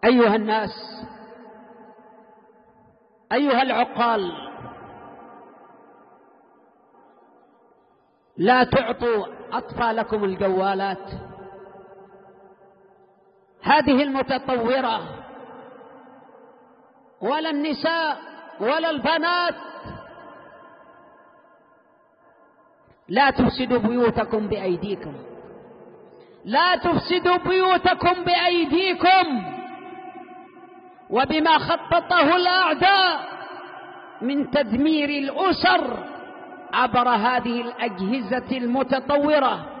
أيها الناس، أيها العقال، لا تعطوا أطفالكم الجوالات هذه المتطورة، ولا النساء ولا البنات. لا تفسدوا بيوتكم بأيديكم، لا تفسدوا بيوتكم بأيديكم وبما خططه الأعداء من تدمير الأسر عبر هذه الأجهزة المتطورة.